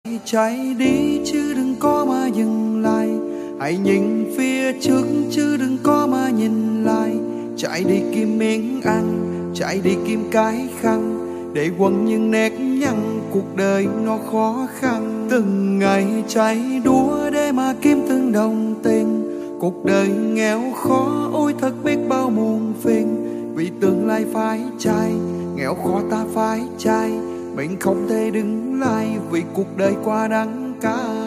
Chạy đi chứ đừng có mà dừng lại, hãy nhìn phía trước chứ đừng có mà nhìn lại. Chạy đi kiếm miếng ăn, chạy đi kiếm cái khăn, để quăng những nét nhăn cuộc đời nó khó khăn. Từng ngày chạy đua để mà kiếm từng đồng tiền, cuộc đời nghèo khó ôi thật biết bao muộn phiền. Vì tương lai phải chạy, nghèo khó ta phải chạy, mình không thể đứng lại vì cuộc đời quá đắng cay.